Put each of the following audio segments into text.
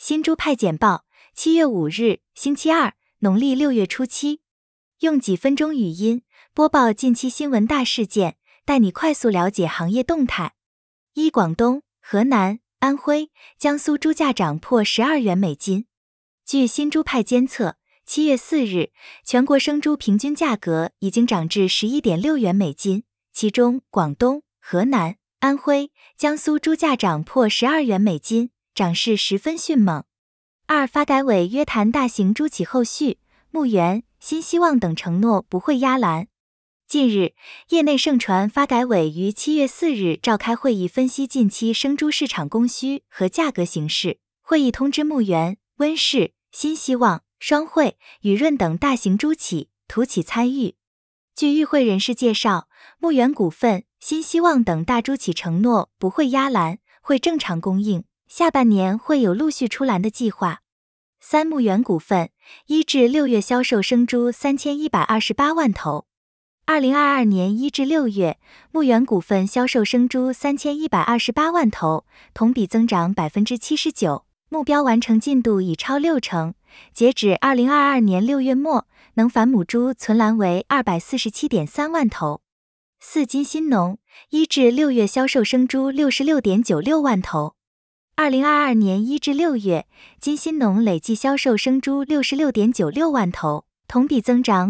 新猪派简报，7月5日，星期二，农历6月初7。用几分钟语音播报近期新闻大事件，带你快速了解行业动态。广东、河南、安徽、江苏猪价涨破12元每斤。据新猪派监测，7月4日，全国生猪平均价格已经涨至11.6元每斤，其中广东、河南、安徽、江苏猪价涨破12元每斤，涨势十分迅猛。发改委约谈大型猪企后续，牧原、新希望等承诺不会压栏。近日，业内盛传发改委于7月4日召开会议，分析近期生猪市场供需和价格形势。会议通知牧原、温氏、新希望、双汇、雨润等大型猪企、土企参与。据与会人士介绍，牧原股份、新希望等大猪企承诺不会压栏，会正常供应，下半年会有陆续出栏的计划。牧原股份1至6月销售生猪3128万头。2022年1至6月，牧原股份销售生猪3128万头，同比增长 79%， 目标完成进度已超60%。截止2022年6月末，能繁母猪存栏为 247.3 万头。金新农1至6月销售生猪 66.96 万头。2022年1至6月，金新农累计销售生猪 66.96 万头，同比增长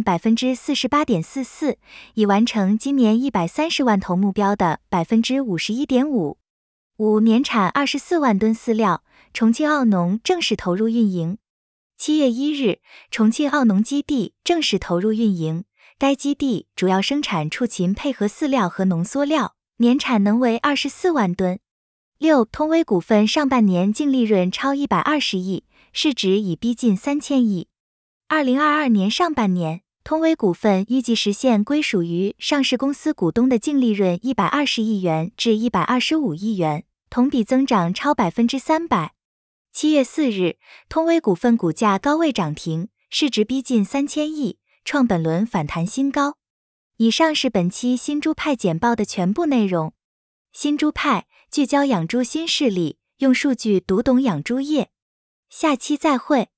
48.44%， 已完成今年130万头目标的 51.5%。年产24万吨饲料，重庆奥农正式投入运营。7月1日，重庆奥农基地正式投入运营，该基地主要生产畜禽配合饲料和浓缩料，年产能为24万吨。通威股份上半年净利润超120亿，市值已逼近3000亿。2022年上半年，通威股份预计实现归属于上市公司股东的净利润120亿元至125亿元，同比增长超 300%。7月4日，通威股份股价高位涨停，市值逼近3000亿，创本轮反弹新高。以上是本期新猪派简报的全部内容。新猪派聚焦养猪新势力，用数据读懂养猪业。下期再会。